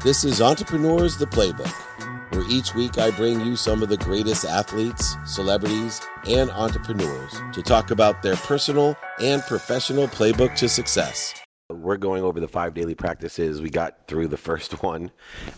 This is Entrepreneurs the Playbook, where each week I bring you some of the greatest athletes, celebrities, and entrepreneurs to talk about their personal and professional playbook to success. We're going over the 5 daily practices. We got through the first one,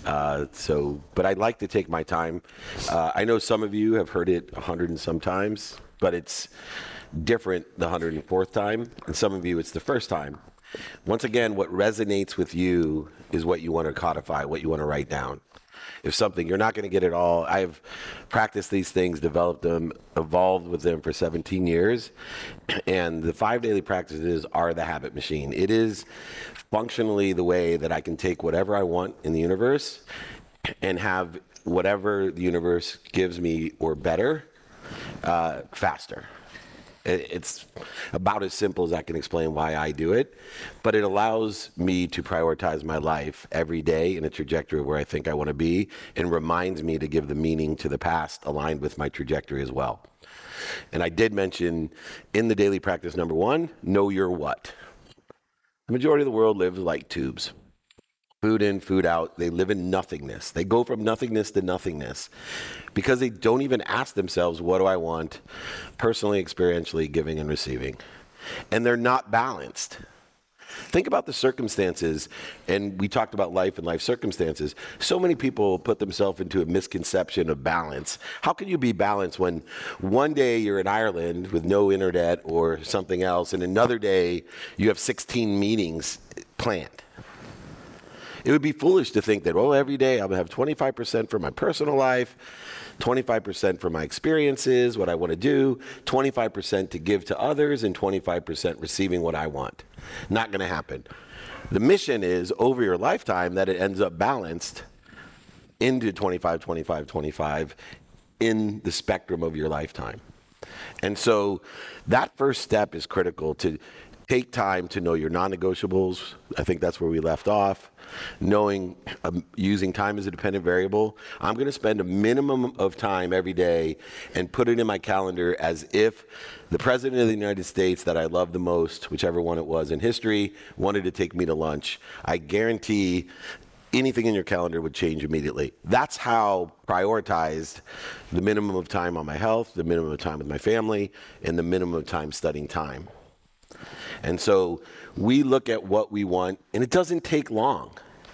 but I'd like to take my time. I know some of you have heard it 100 and some times, but it's different the 104th time, and some of you it's the first time. Once again, what resonates with you is what you want to codify, what you want to write down. If something, you're not going to get it all. I've practiced these things, developed them, evolved with them for 17 years. And the 5 daily practices are the habit machine. It is functionally the way that I can take whatever I want in the universe and have whatever the universe gives me or better, faster. It's about as simple as I can explain why I do it, but it allows me to prioritize my life every day in a trajectory where I think I want to be, and reminds me to give the meaning to the past aligned with my trajectory as well. And I did mention in the daily practice number 1, know your what. The majority of the world lives like tubes. Food in, food out. They live in nothingness. They go from nothingness to nothingness because they don't even ask themselves, what do I want? Personally, experientially, giving and receiving. And they're not balanced. Think about the circumstances, and we talked about life and life circumstances. So many people put themselves into a misconception of balance. How can you be balanced when one day you're in Ireland with no internet or something else, and another day you have 16 meetings planned? It would be foolish to think that, every day I'm going to have 25% for my personal life, 25% for my experiences, what I want to do, 25% to give to others, and 25% receiving what I want. Not going to happen. The mission is, over your lifetime, that it ends up balanced into 25, 25, 25 in the spectrum of your lifetime. And so that first step is critical, to take time to know your non-negotiables. I think that's where we left off. Knowing, using time as a dependent variable. I'm going to spend a minimum of time every day and put it in my calendar as if the President of the United States that I love the most, whichever one it was in history, wanted to take me to lunch. I guarantee anything in your calendar would change immediately. That's how prioritized the minimum of time on my health, the minimum of time with my family, and the minimum of time studying time. And so we look at what we want, and it doesn't take long.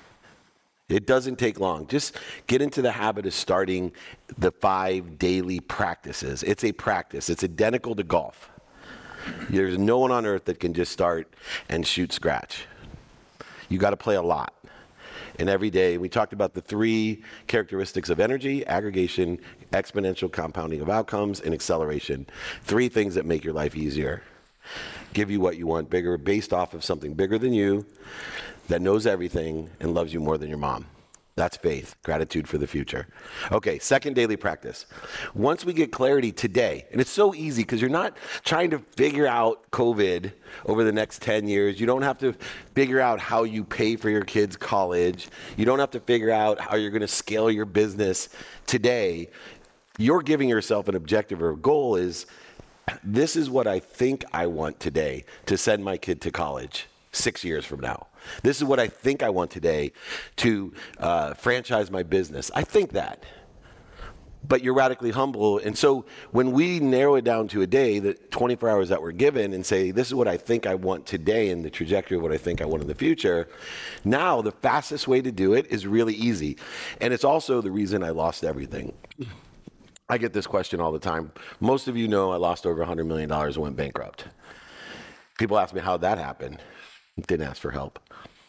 It doesn't take long. Just get into the habit of starting the 5 daily practices. It's a practice. It's identical to golf. There's no one on earth that can just start and shoot scratch. You got to play a lot. And every day, we talked about the 3 characteristics of energy: aggregation, exponential compounding of outcomes, and acceleration. 3 things that make your life easier. Give you what you want bigger, based off of something bigger than you, that knows everything and loves you more than your mom. That's faith, gratitude for the future. Okay, second daily practice. Once we get clarity today, and it's so easy because you're not trying to figure out COVID over the next 10 years. You don't have to figure out how you pay for your kids' college. You don't have to figure out how you're going to scale your business today. You're giving yourself an objective or a goal is, this is what I think I want today to send my kid to college 6 years from now. This is what I think I want today to franchise my business. I think that. But you're radically humble. And so when we narrow it down to a day, the 24 hours that we're given, and say, this is what I think I want today and the trajectory of what I think I want in the future, now the fastest way to do it is really easy. And it's also the reason I lost everything. I get this question all the time. Most of you know I lost over $100 million and went bankrupt. People ask me how that happened. Didn't ask for help.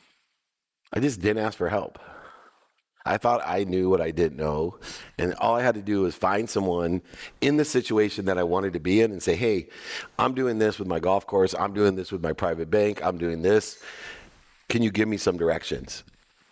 I just didn't ask for help. I thought I knew what I didn't know, and all I had to do was find someone in the situation that I wanted to be in and say, hey, I'm doing this with my golf course. I'm doing this with my private bank. I'm doing this. Can you give me some directions?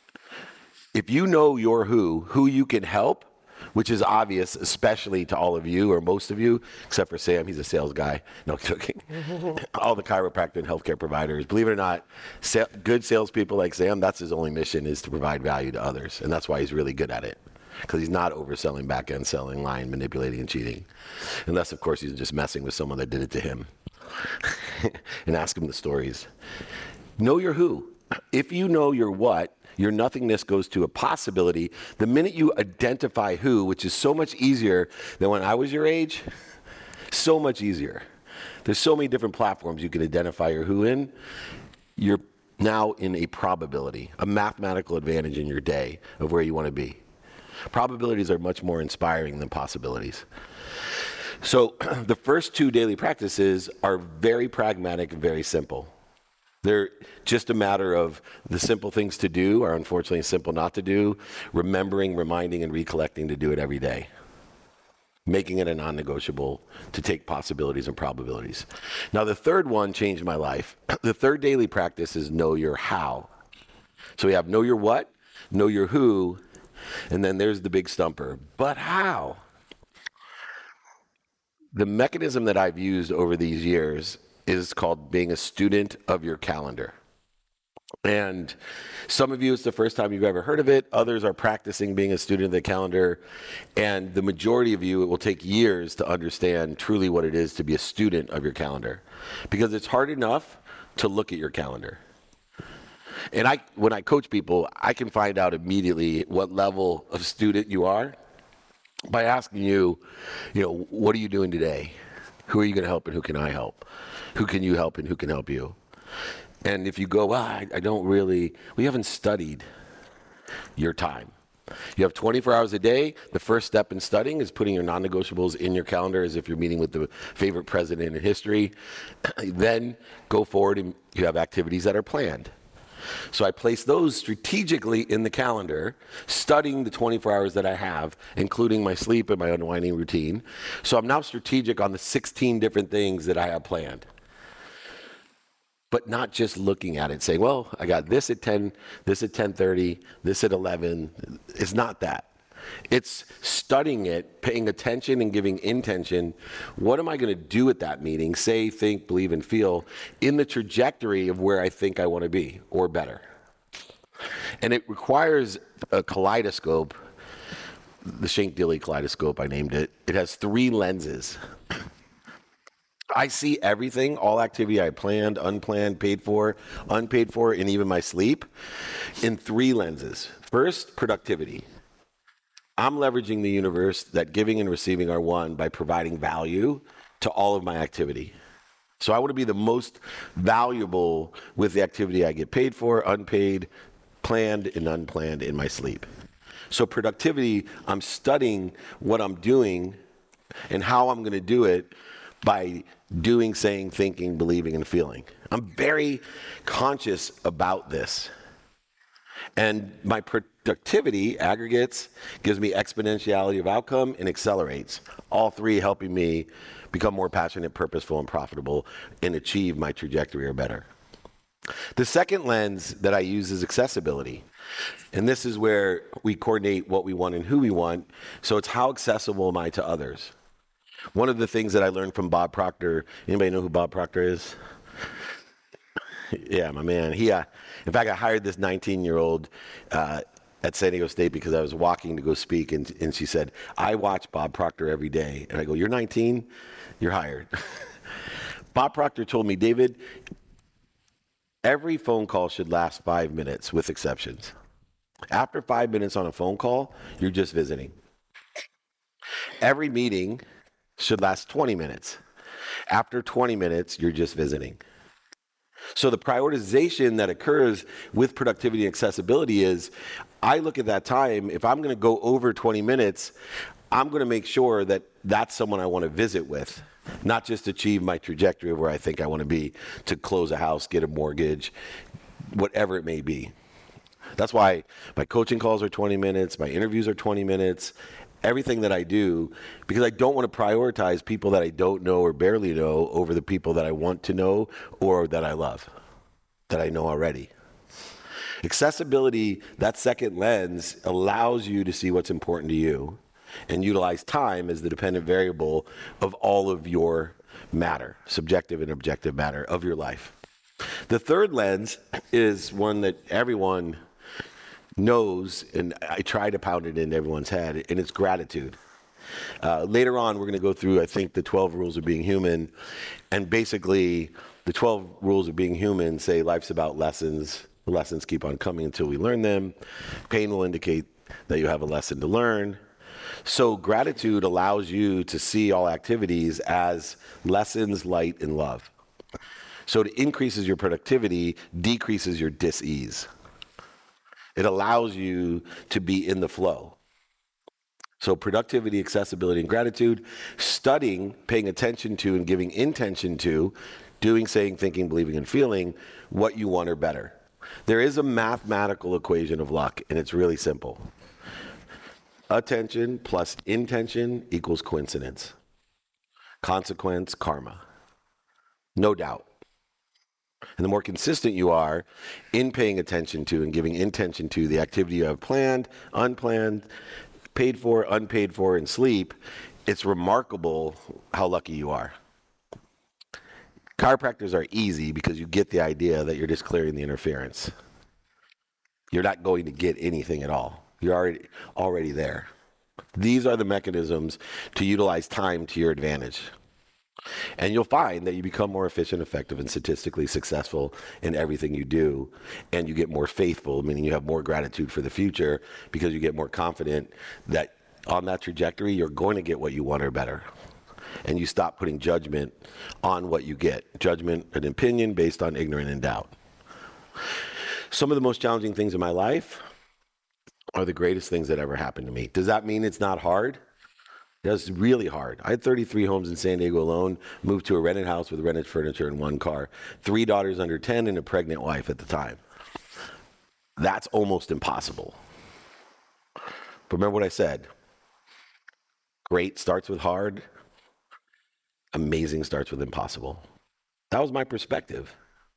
If you know your who you can help, which is obvious, especially to all of you, or most of you, except for Sam. He's a sales guy. No, I'm joking. All the chiropractor and healthcare providers. Believe it or not, good salespeople like Sam, that's his only mission, is to provide value to others. And that's why he's really good at it, because he's not overselling, back-end selling, lying, manipulating, and cheating. Unless, of course, he's just messing with someone that did it to him. And ask him the stories. Know your who. If you know your what, your nothingness goes to a possibility. The minute you identify who, which is so much easier than when I was your age, so much easier. There's so many different platforms you can identify your who in. You're now in a probability, a mathematical advantage in your day of where you want to be. Probabilities are much more inspiring than possibilities. So the first 2 daily practices are very pragmatic and very simple. They're just a matter of the simple things to do are unfortunately simple not to do, remembering, reminding, and recollecting to do it every day. Making it a non-negotiable to take possibilities and probabilities. Now the third one changed my life. The third daily practice is know your how. So we have know your what, know your who, and then there's the big stumper. But how? The mechanism that I've used over these years is called being a student of your calendar. And some of you, it's the first time you've ever heard of it. Others are practicing being a student of the calendar. And the majority of you, it will take years to understand truly what it is to be a student of your calendar. Because it's hard enough to look at your calendar. And when I coach people, I can find out immediately what level of student you are by asking you, what are you doing today? Who are you going to help and who can I help? Who can you help and who can help you? And if you go, I don't really, we haven't studied your time. You have 24 hours a day. The first step in studying is putting your non-negotiables in your calendar as if you're meeting with the favorite president in history. Then go forward and you have activities that are planned. So I place those strategically in the calendar, studying the 24 hours that I have, including my sleep and my unwinding routine. So I'm now strategic on the 16 different things that I have planned. But not just looking at it, saying, well, I got this at 10, this at 10:30, this at 11. It's not that. It's studying it, paying attention and giving intention. What am I going to do at that meeting? Say, think, believe, and feel in the trajectory of where I think I want to be or better. And it requires a kaleidoscope, the Schenck-Dilley kaleidoscope, I named it. It has 3 lenses. I see everything, all activity I planned, unplanned, paid for, unpaid for, and even my sleep in 3 lenses. First, productivity. I'm leveraging the universe that giving and receiving are one by providing value to all of my activity. So I want to be the most valuable with the activity I get paid for, unpaid, planned, and unplanned in my sleep. So productivity, I'm studying what I'm doing and how I'm going to do it by doing, saying, thinking, believing, and feeling. I'm very conscious about this. And my productivity aggregates, gives me exponentiality of outcome, and accelerates. All 3 helping me become more passionate, purposeful, and profitable and achieve my trajectory or better. The second lens that I use is accessibility. And this is where we coordinate what we want and who we want. So it's how accessible am I to others? One of the things that I learned from Bob Proctor, anybody know who Bob Proctor is? Yeah, my man. In fact, I hired this 19-year-old at San Diego State because I was walking to go speak, and she said, I watch Bob Proctor every day. And I go, you're 19? You're hired. Bob Proctor told me, David, every phone call should last 5 minutes with exceptions. After 5 minutes on a phone call, you're just visiting. Every meeting should last 20 minutes. After 20 minutes, you're just visiting. So the prioritization that occurs with productivity and accessibility is, I look at that time, if I'm going to go over 20 minutes, I'm going to make sure that that's someone I want to visit with, not just achieve my trajectory of where I think I want to be, to close a house, get a mortgage, whatever it may be. That's why my coaching calls are 20 minutes, my interviews are 20 minutes, everything that I do, because I don't want to prioritize people that I don't know or barely know over the people that I want to know or that I love, that I know already. Accessibility, that second lens, allows you to see what's important to you and utilize time as the dependent variable of all of your matter, subjective and objective matter of your life. The third lens is one that everyone knows, and I try to pound it into everyone's head, and it's gratitude. Later on, we're going to go through, I think, the 12 rules of being human, and basically the 12 rules of being human say life's about lessons, The lessons keep on coming until we learn them. Pain will indicate that you have a lesson to learn. So gratitude allows you to see all activities as lessons, light, and love. So it increases your productivity, decreases your dis-ease. It allows you to be in the flow. So productivity, accessibility, and gratitude, studying, paying attention to, and giving intention to, doing, saying, thinking, believing, and feeling what you want or better. There is a mathematical equation of luck, and it's really simple. Attention plus intention equals coincidence. Consequence, karma. No doubt. And the more consistent you are in paying attention to and giving intention to the activity you have planned, unplanned, paid for, unpaid for, and sleep, it's remarkable how lucky you are. Chiropractors are easy because you get the idea that you're just clearing the interference. You're not going to get anything at all. You're already there. These are the mechanisms to utilize time to your advantage. And you'll find that you become more efficient, effective, and statistically successful in everything you do. And you get more faithful, meaning you have more gratitude for the future because you get more confident that on that trajectory, you're going to get what you want or better. And you stop putting judgment on what you get. Judgment, an opinion based on ignorance and doubt. Some of the most challenging things in my life are the greatest things that ever happened to me. Does that mean it's not hard? It's really hard. I had 33 homes in San Diego alone, moved to a rented house with rented furniture and one car, 3 daughters under 10 and a pregnant wife at the time. That's almost impossible. But remember what I said. Great starts with hard. Amazing starts with impossible. That was my perspective.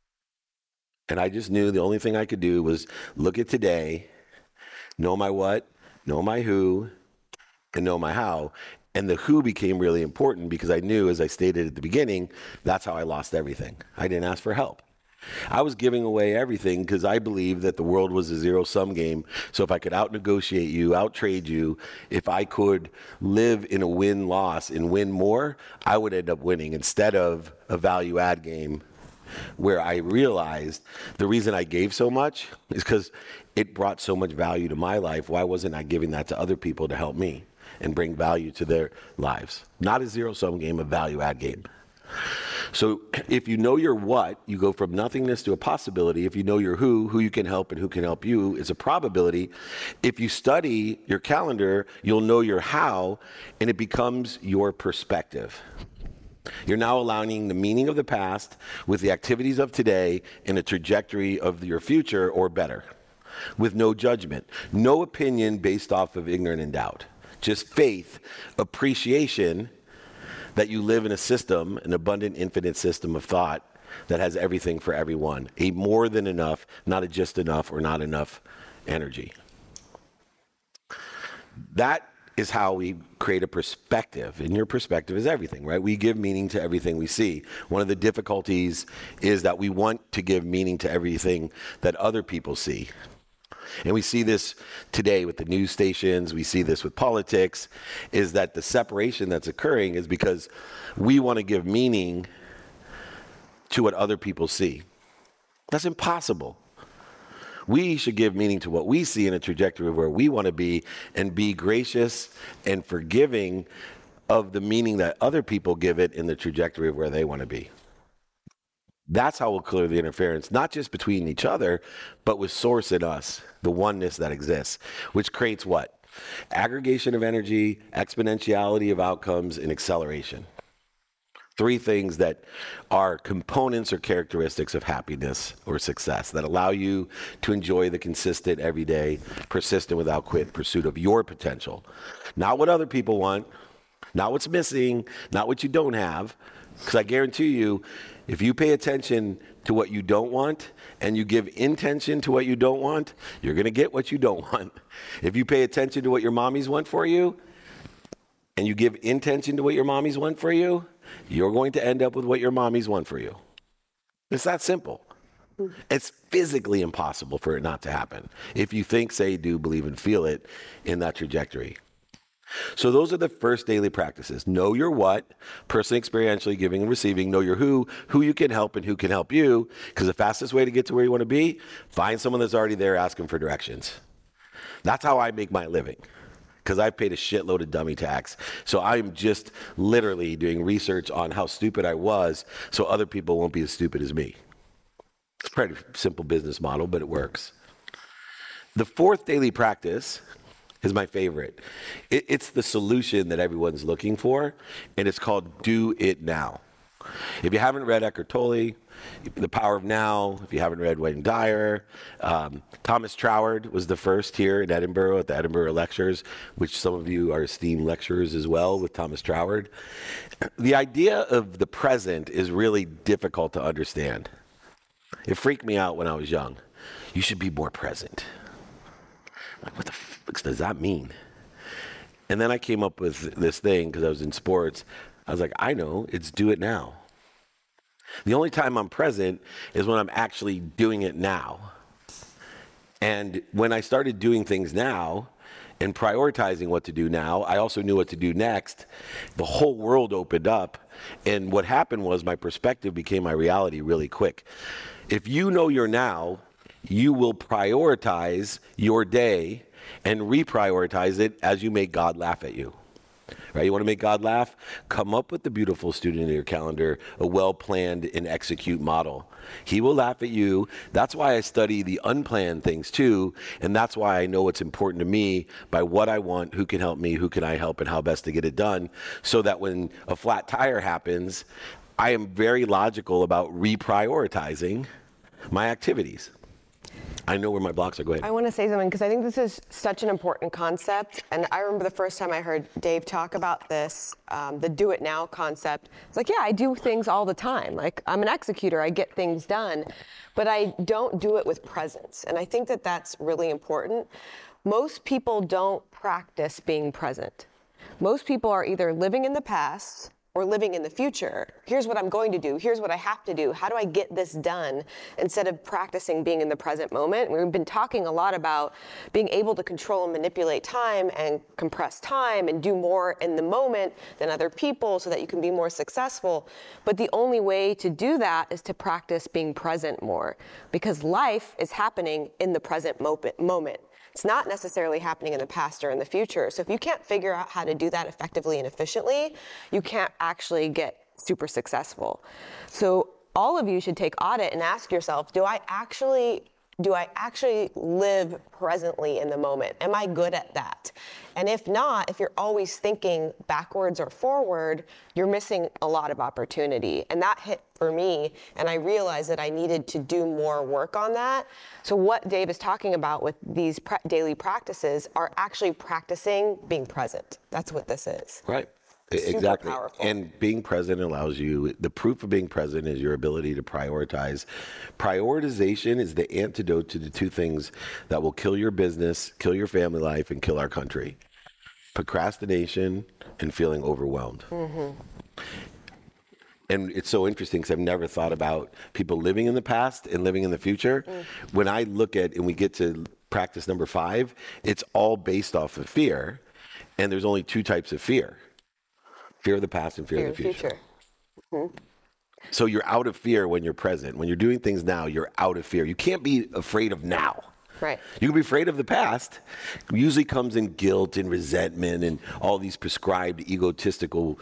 And I just knew the only thing I could do was look at today, know my what, know my who, and know my how. And the who became really important because I knew, as I stated at the beginning, that's how I lost everything. I didn't ask for help. I was giving away everything because I believed that the world was a zero-sum game. So if I could out-negotiate you, out-trade you, if I could live in a win-loss and win more, I would end up winning instead of a value-add game where I realized the reason I gave so much is because it brought so much value to my life. Why wasn't I giving that to other people to help me and bring value to their lives? Not a zero-sum game, a value-add game. So if you know your what, you go from nothingness to a possibility. If you know your who you can help and who can help you is a probability. If you study your calendar, you'll know your how, and it becomes your perspective. You're now aligning the meaning of the past with the activities of today and a trajectory of your future or better, with no judgment, no opinion based off of ignorance and doubt, just faith, appreciation that you live in a system, an abundant, infinite system of thought that has everything for everyone, a more than enough, not a just enough or not enough energy. That is how we create a perspective, and your perspective is everything, right? We give meaning to everything we see. One of the difficulties is that we want to give meaning to everything that other people see. And we see this today with the news stations, we see this with politics, is that the separation that's occurring is because we want to give meaning to what other people see. That's impossible. We should give meaning to what we see in a trajectory of where we want to be and be gracious and forgiving of the meaning that other people give it in the trajectory of where they want to be. That's how we'll clear the interference, not just between each other, but with source in us, the oneness that exists, which creates what? Aggregation of energy, exponentiality of outcomes, and acceleration. 3 things that are components or characteristics of happiness or success that allow you to enjoy the consistent, everyday, persistent without quit pursuit of your potential. Not what other people want, not what's missing, not what you don't have. Because I guarantee you, if you pay attention to what you don't want and you give intention to what you don't want, you're going to get what you don't want. If you pay attention to what your mommies want for you and you give intention to what your mommies want for you, you're going to end up with what your mommies want for you. It's that simple. It's physically impossible for it not to happen if you think, say, do, believe, and feel it in that trajectory. So those are the first daily practices. Know your what, personally, experientially, giving and receiving. Know your who you can help and who can help you. Because the fastest way to get to where you want to be, find someone that's already there, ask them for directions. That's how I make my living. Because I've paid a shitload of dummy tax. So I'm just literally doing research on how stupid I was so other people won't be as stupid as me. It's a pretty simple business model, but it works. The fourth daily practice is my favorite. It's the solution that everyone's looking for, and it's called Do It Now. If you haven't read Eckhart Tolle, The Power of Now, if you haven't read Wayne Dyer, Thomas Troward was the first here in Edinburgh at the Edinburgh Lectures, which some of you are esteemed lecturers as well with Thomas Troward. The idea of the present is really difficult to understand. It freaked me out when I was young. You should be more present. Like, what the fuck does that mean? And then I came up with this thing because I was in sports. I was like, I know, it's do it now. The only time I'm present is when I'm actually doing it now. And when I started doing things now and prioritizing what to do now, I also knew what to do next. The whole world opened up. And what happened was my perspective became my reality really quick. If you know your now, you will prioritize your day and reprioritize it as you make God laugh at you. Right? You want to make God laugh? Come up with the beautiful student in your calendar, a well-planned and execute model. He will laugh at you. That's why I study the unplanned things too, and that's why I know what's important to me by what I want, who can help me, who can I help, and how best to get it done, so that when a flat tire happens, I am very logical about reprioritizing my activities. I know where my blocks are going. I want to say something because I think this is such an important concept. And I remember the first time I heard Dave talk about this, the do it now concept. It's like, yeah, I do things all the time. Like, I'm an executor, I get things done, but I don't do it with presence. And I think that that's really important. Most people don't practice being present. Most people are either living in the past or living in the future. Here's what I'm going to do. Here's what I have to do. How do I get this done? Instead of practicing being in the present moment. We've been talking a lot about being able to control and manipulate time and compress time and do more in the moment than other people so that you can be more successful. But the only way to do that is to practice being present more, because life is happening in the present moment. It's not necessarily happening in the past or in the future. So if you can't figure out how to do that effectively and efficiently, you can't actually get super successful. So all of you should take audit and ask yourself, do I actually live presently in the moment? Am I good at that? And if not, if you're always thinking backwards or forward, you're missing a lot of opportunity. And that hit for me, and I realized that I needed to do more work on that. So what Dave is talking about with these daily practices are actually practicing being present. That's what this is. Right. Super exactly. powerful. And being present allows you, the proof of being present is your ability to prioritize. Prioritization is the antidote to the two things that will kill your business, kill your family life, and kill our country. Procrastination and feeling overwhelmed. Mm-hmm. And it's so interesting because I've never thought about people living in the past and living in the future. When I look at, and we get to practice number 5, it's all based off of fear. And there's only 2 types of fear. Fear of the past and fear of the future. Mm-hmm. So you're out of fear when you're present. When you're doing things now, you're out of fear. You can't be afraid of now. Right. You can be afraid of the past. It usually comes in guilt and resentment and all these prescribed egotistical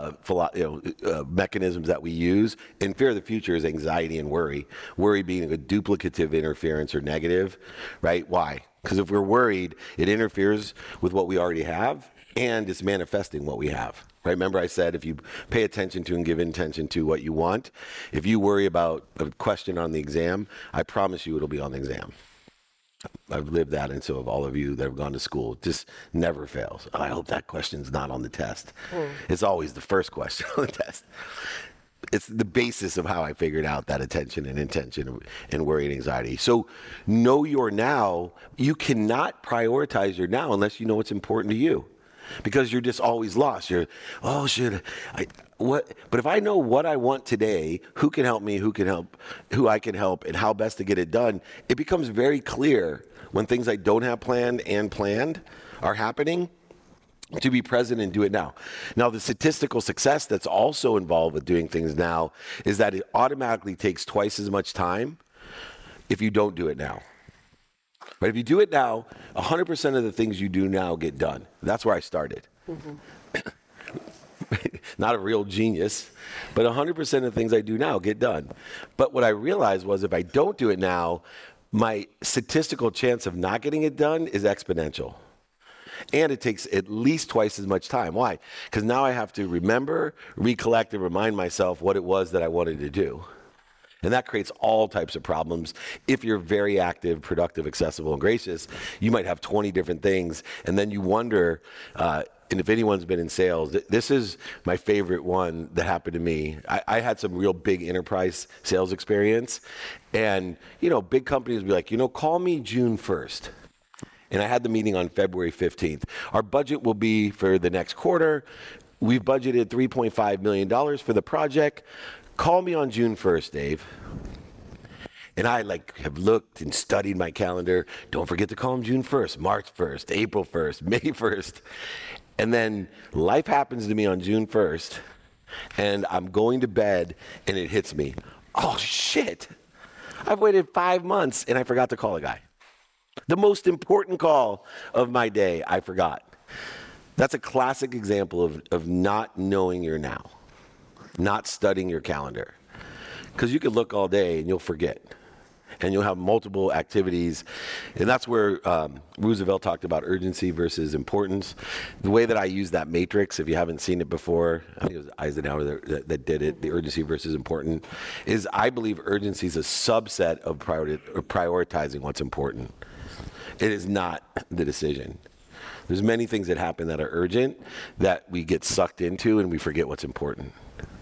mechanisms that we use. And fear of the future is anxiety and worry. Worry being a duplicative interference or negative, right? Why? Because if we're worried, it interferes with what we already have and it's manifesting what we have. Right? Remember I said if you pay attention to and give attention to what you want, if you worry about a question on the exam, I promise you it'll be on the exam. I've lived that, and so have all of you that have gone to school. It just never fails. I hope that question's not on the test. It's always the first question on the test. It's the basis of how I figured out that attention and intention and worry and anxiety. So know your now. You cannot prioritize your now unless you know what's important to you, because you're just always lost. You're, what? But if I know what I want today, who can help me, who I can help, and how best to get it done, it becomes very clear when things I don't have planned and planned are happening. To be present and do it now. Now, the statistical success that's also involved with doing things now is that it automatically takes twice as much time if you don't do it now. But if you do it now, 100% of the things you do now get done. That's where I started. Not a real genius, but 100% of the things I do now get done. But what I realized was if I don't do it now, my statistical chance of not getting it done is exponential. And it takes at least twice as much time. Why? Because now I have to remember, recollect, and remind myself what it was that I wanted to do. And that creates all types of problems. If you're very active, productive, accessible, and gracious, you might have 20 different things. And then you wonder, and if anyone's been in sales, this is my favorite one that happened to me. I had some real big enterprise sales experience. And, big companies would be like, call me June 1st. And I had the meeting on February 15th. Our budget will be for the next quarter. We've budgeted $3.5 million for the project. Call me on June 1st, Dave. And I have looked and studied my calendar. Don't forget to call him June 1st, March 1st, April 1st, May 1st. And then life happens to me on June 1st. And I'm going to bed and it hits me. Oh, shit. I've waited 5 months and I forgot to call a guy. The most important call of my day, I forgot. That's a classic example of not knowing your now, not studying your calendar. Because you could look all day and you'll forget. And you'll have multiple activities. And that's where Roosevelt talked about urgency versus importance. The way that I use that matrix, if you haven't seen it before, I think it was Eisenhower that did it, the urgency versus important, is I believe urgency is a subset of prioritizing what's important. It is not the decision. There's many things that happen that are urgent that we get sucked into and we forget what's important.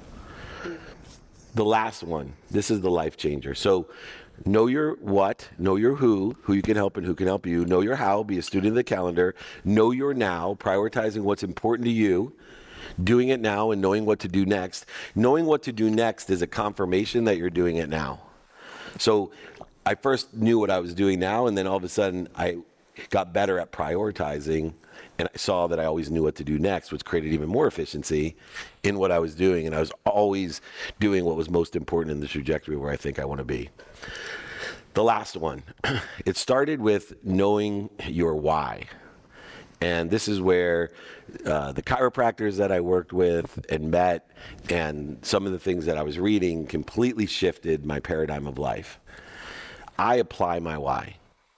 The last one, this is the life changer. So know your what, know your who you can help and who can help you. Know your how, be a student of the calendar. Know your now, prioritizing what's important to you. Doing it now and knowing what to do next. Knowing what to do next is a confirmation that you're doing it now. So I first knew what I was doing now, and then all of a sudden I got better at prioritizing, and I saw that I always knew what to do next, which created even more efficiency in what I was doing, and I was always doing what was most important in the trajectory where I think I want to be. The last one, it started with knowing your why. And this is where the chiropractors that I worked with and met and some of the things that I was reading completely shifted my paradigm of life. I apply my why.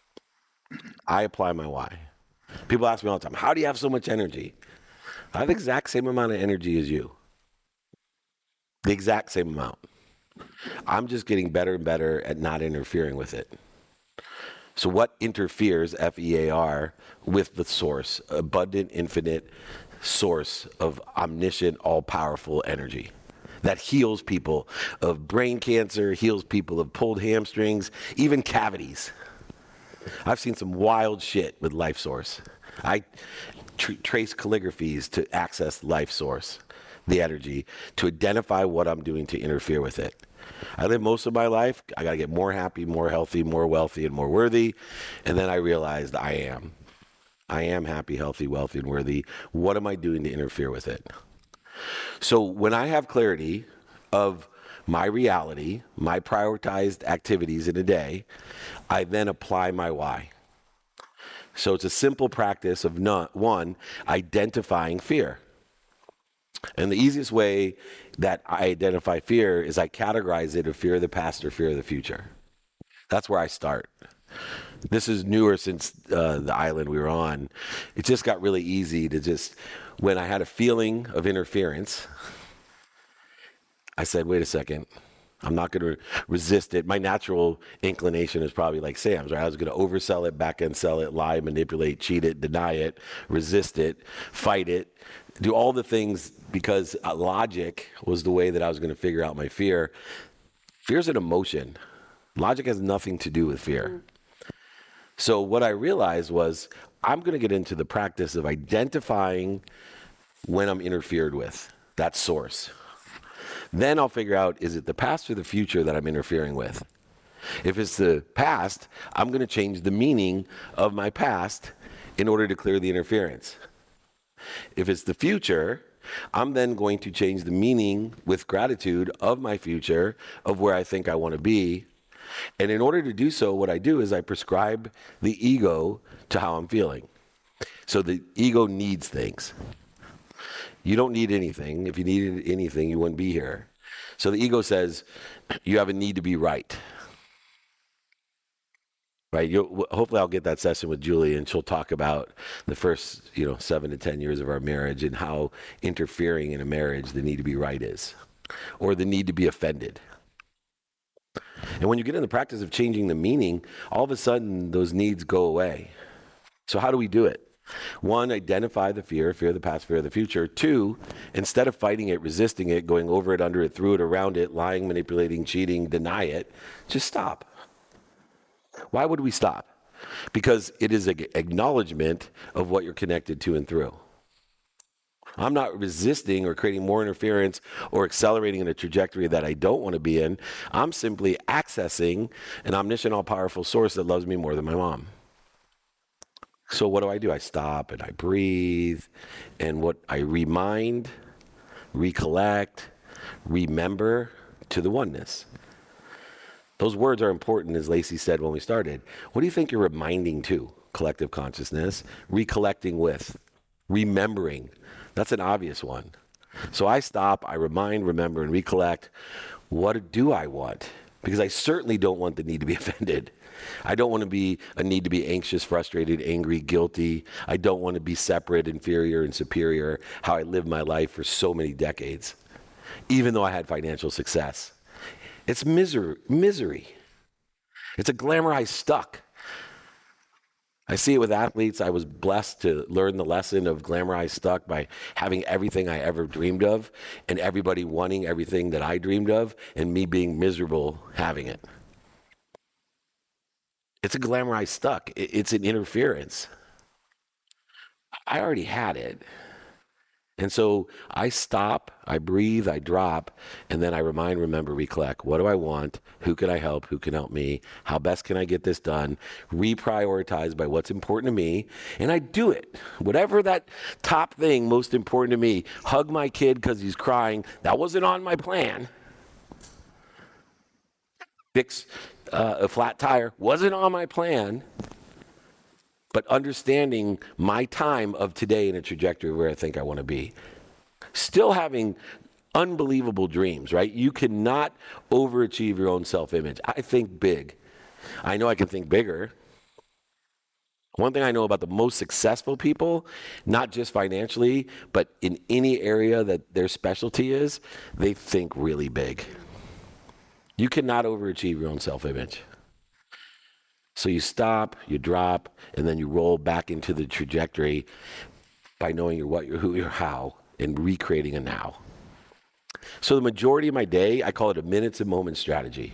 I apply my why. People ask me all the time, how do you have so much energy? I have the exact same amount of energy as you. The exact same amount. I'm just getting better and better at not interfering with it. So what interferes, F-E-A-R, with the source, abundant, infinite source of omniscient, all-powerful energy that heals people of brain cancer, heals people of pulled hamstrings, even cavities. I've seen some wild shit with Life Source. I trace calligraphies to access Life Source, the energy, to identify what I'm doing to interfere with it. I live most of my life, I got to get more happy, more healthy, more wealthy, and more worthy. And then I realized I am happy, healthy, wealthy, and worthy. What am I doing to interfere with it? So when I have clarity of my reality, my prioritized activities in a day, I then apply my why. So it's a simple practice of one, identifying fear. And the easiest way that I identify fear is I categorize it of fear of the past or fear of the future. That's where I start. This is newer since the island we were on. It just got really easy to just, when I had a feeling of interference, I said, wait a second, I'm not going to resist it. My natural inclination is probably like Sam's, right? I was going to oversell it, back end sell it, lie, manipulate, cheat it, deny it, resist it, fight it, do all the things because logic was the way that I was going to figure out my fear. Fear's an emotion. Logic has nothing to do with fear. So what I realized was I'm going to get into the practice of identifying when I'm interfered with, that source. Then I'll figure out, is it the past or the future that I'm interfering with? If it's the past, I'm going to change the meaning of my past in order to clear the interference. If it's the future, I'm then going to change the meaning with gratitude of my future, of where I think I want to be. And in order to do so, what I do is I prescribe the ego to how I'm feeling. So the ego needs things. You don't need anything. If you needed anything, you wouldn't be here. So the ego says, you have a need to be right. Right? Hopefully I'll get that session with Julie, and she'll talk about the first 7 to 10 years of our marriage and how interfering in a marriage the need to be right is, or the need to be offended. And when you get in the practice of changing the meaning, all of a sudden those needs go away. So how do we do it? 1, identify the fear of the past, fear of the future. 2, instead of fighting it, resisting it, going over it, under it, through it, around it, lying, manipulating, cheating, deny it, just stop. Why would we stop? Because it is an acknowledgement of what you're connected to and through. I'm not resisting or creating more interference or accelerating in a trajectory that I don't want to be in. I'm simply accessing an omniscient, all-powerful source that loves me more than my mom. So what do? I stop and I breathe, and what I remind, recollect, remember to the oneness. Those words are important, as Lacey said when we started. What do you think you're reminding to? Collective consciousness, recollecting with, remembering. That's an obvious one. So I stop, I remind, remember, and recollect. What do I want? Because I certainly don't want the need to be offended. I don't want to be a need to be anxious, frustrated, angry, guilty. I don't want to be separate, inferior, and superior, how I lived my life for so many decades, even though I had financial success. It's misery. It's a glamorized stuck. I see it with athletes. I was blessed to learn the lesson of glamorized stuck by having everything I ever dreamed of, and everybody wanting everything that I dreamed of, and me being miserable having it. It's a glamorized stuck. It's an interference. I already had it. And so I stop, I breathe, I drop, and then I remind, remember, recollect. What do I want? Who can I help? Who can help me? How best can I get this done? Reprioritize by what's important to me. And I do it. Whatever that top thing most important to me. Hug my kid because he's crying. That wasn't on my plan. Fix a flat tire. Wasn't on my plan. But understanding my time of today in a trajectory where I think I want to be. Still having unbelievable dreams, right? You cannot overachieve your own self-image. I think big. I know I can think bigger. One thing I know about the most successful people, not just financially, but in any area that their specialty is, they think really big. You cannot overachieve your own self-image. So you stop, you drop, and then you roll back into the trajectory by knowing your what, your who, your how, and recreating a now. So the majority of my day, I call it a minutes and moments strategy.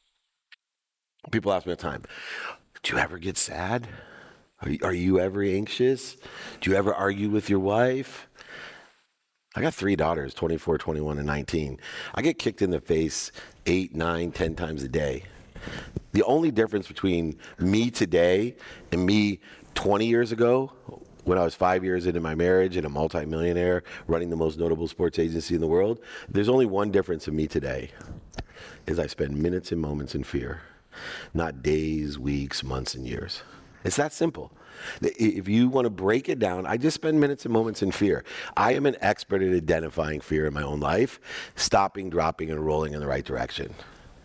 People ask me all the time, do you ever get sad? Are you ever anxious? Do you ever argue with your wife? I got 3 daughters, 24, 21, and 19. I get kicked in the face 8, 9, 10 times a day. The only difference between me today and me 20 years ago, when I was 5 years into my marriage and a multimillionaire running the most notable sports agency in the world, there's only one difference in me today, is I spend minutes and moments in fear, not days, weeks, months, and years. It's that simple. If you want to break it down, I just spend minutes and moments in fear. I am an expert at identifying fear in my own life, stopping, dropping, and rolling in the right direction.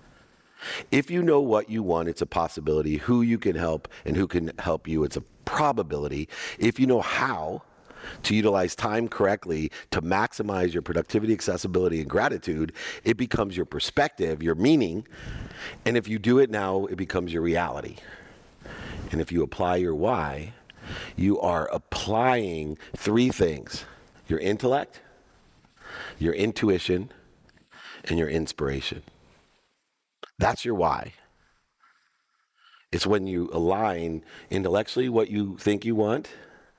If you know what you want, it's a possibility. Who you can help and who can help you, it's a probability. If you know how to utilize time correctly to maximize your productivity, accessibility, and gratitude, it becomes your perspective, your meaning. And if you do it now, it becomes your reality. And if you apply your why, you are applying 3 things: your intellect, your intuition, and your inspiration. That's your why. It's when you align intellectually what you think you want,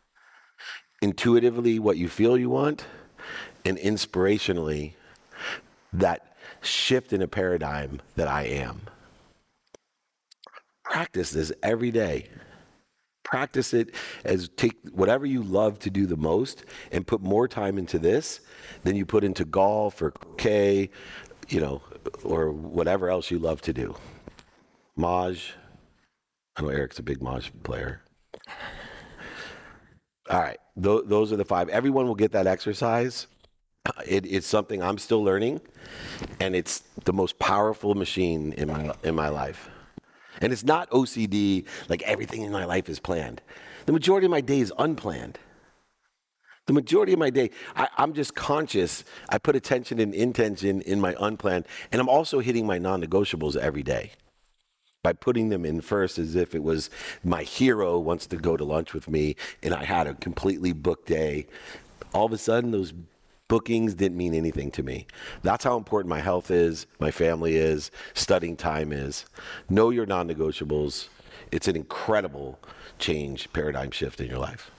intuitively what you feel you want, and inspirationally that shift in a paradigm that I am. Practice this every day. practice it as take whatever you love to do the most and put more time into this than you put into golf or croquet, or whatever else you love to do. Maj. I know Eric's a big Maj player. All right. Those are the 5. Everyone will get that exercise. It's something I'm still learning, and it's the most powerful machine in my life. And it's not OCD, like everything in my life is planned. The majority of my day is unplanned. The majority of my day, I'm just conscious. I put attention and intention in my unplanned, and I'm also hitting my non-negotiables every day by putting them in first, as if it was my hero wants to go to lunch with me, and I had a completely booked day. All of a sudden, those bookings didn't mean anything to me. That's how important my health is, my family is, studying time is. Know your non-negotiables. It's an incredible change, paradigm shift in your life.